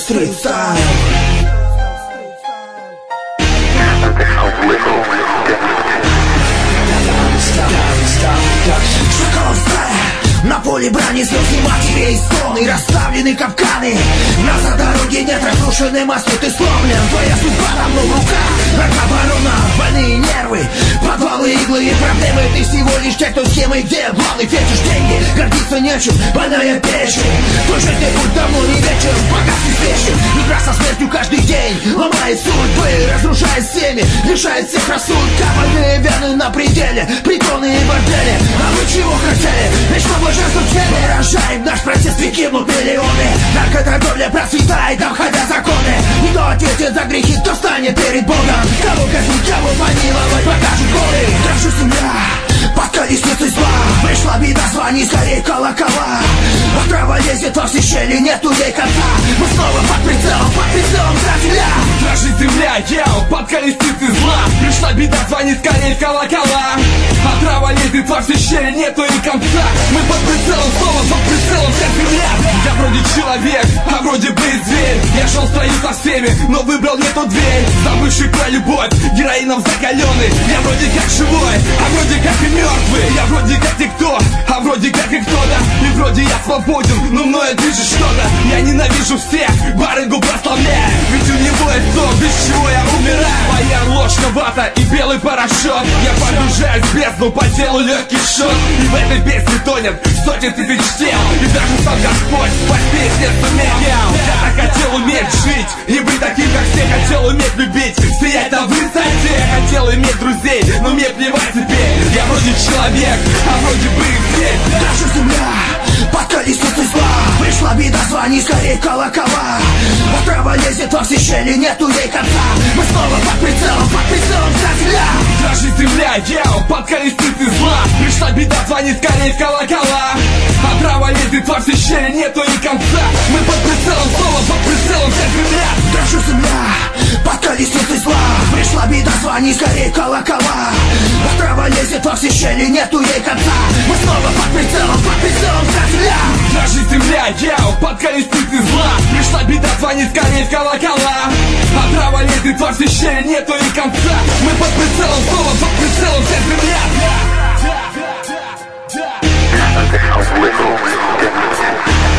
стрит-стайл. Шоколад стая, на поле брани слез нема тебе и сон, и расставлены капканы. Назад дороги нет, разрушены мосты, ты сломлен. Твоя судьба давно в руках, наркобарона, больные нервы, подвалы, иглы и проблемы. Ты всего лишь те, кто схемы, где главный фетиш деньги. Гордиться нечем, больная печень. Твой жизнь путь давно не вечен, пока ты свечен. Игра со смертью каждый день ломает судьбы, разрушает семьи, лишает всех рассудка. Больные вены на пределе, притоны и бордели. А вы чего хотели? Вечно блаженство в теле. Выражаем наш протест, веки гибнут миллионы. Наркоторговля процветает, обходя законы. Кто ответит за грехи, кто станет перед Богом? Кого казнить, кого помиловать, покажут годы. Дрожит земля под колесницей зла. Пришла беда, звони скорей колокола. Отрава лезет во все щели, нету ей конца. Мы снова под прицелом зрителя. Дрожит земля, яу, под колесницей зла. Пришла беда, звони скорей колокола. Отрава лезет во все щели, нету ей конца. Мы под прицелом, снова под прицелом вся земля. Я вроде человек, а вроде бы и зверь. Я шел в строю со всеми, но выбрал не ту дверь. Забывший про любовь, героином закаленный. Я вроде как живой, а вроде как и мертвый. Я вроде как никто, а вроде как и кто-то. И вроде я свободен, но мною движет что-то. Я ненавижу всех, барыгу прославляю. Ведь у него есть то, без чего я умираю. Моя ложка, вата и белый порошок. Я погружаюсь в бездну, по телу легкий шок. И в этой песне тонет сотни тысяч тел. И даже сам Господь спасти не сумел. Я так хотел уметь жить и быть таким, как все. Хотел уметь любить, сиять на высоте. Я хотел иметь друзей, но мне плевать теперь. Я вроде человек, а вроде бы и зверь. Дрожит земля под колесницей зла. Пришла беда, звони скорей колокола. Отрава лезет во все щели, нету ей конца. Мы снова под прицелом зрителя. Дрожит земля, яу, под колесницей зла. Пришла беда, звони скорей колокола. Отрава лезет во все щели, нету ей конца. Мы под прицелом, снова под прицелом вся земля. Дрожит земля под колесницей зла. Пришла беда, звони скорей колокола. Отрава лезет во все щели, нету ей конца. Мы снова под прицелом зрителя. Дрожит земля, яу, под колесницей зла. Пришла беда, звони скорей колокола. Отрава лезет во все щели, нету ей конца. Мы под прицелом, снова под прицелом вся земля.